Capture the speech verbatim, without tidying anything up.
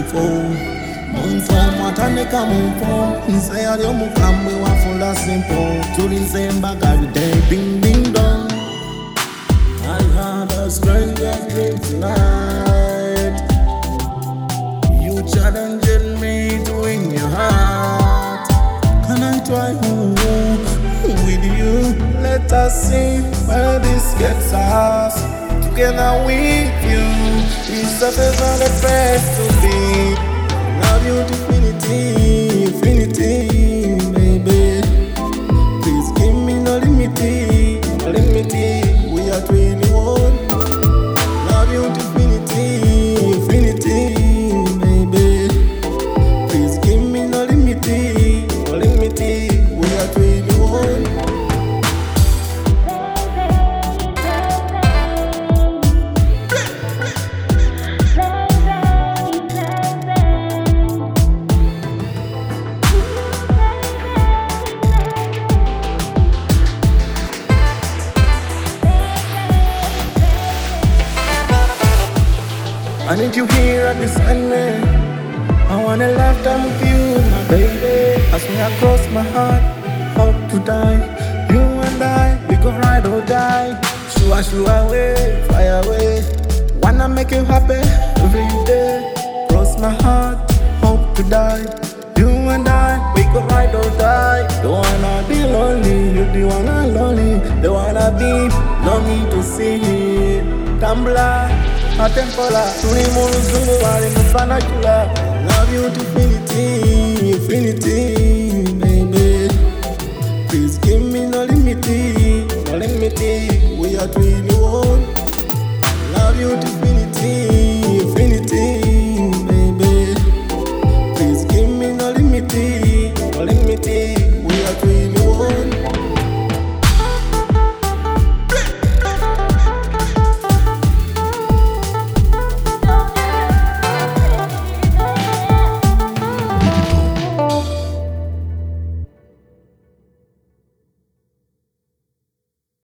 phone. Mon phone, what I make a mon phone. Inside of your move, I'm we want full of simple. To the same bag every day, ding ding dong. I had a stranger's dream tonight. You challenging me to win your heart. Can I try home with you? Let us see where this gets us. Together with you, it's a favorite place to be. Love you to infinity, infinity, baby. Please give me no limity, no limity. We are twenty-one. Love you to infinity, infinity, baby. Please give me no limity, no limity. We are twenty-one. I need you here at this ending. I wanna lifetime with you, my baby. As me across my heart, hope to die. You and I, we go ride or die. Shua shua away, fly away. Wanna make you happy every day. Cross my heart, hope to die. You and I, we go ride or die. Don't wanna be lonely, you the one and lonely. Don't wanna be, no need to see it. Tambla. Atempola, tulimuru zungu wali mufanakula. Love you to infinity, infinity, baby. Please give me no limity, no limity. We are twenty-one. Love you to infinity.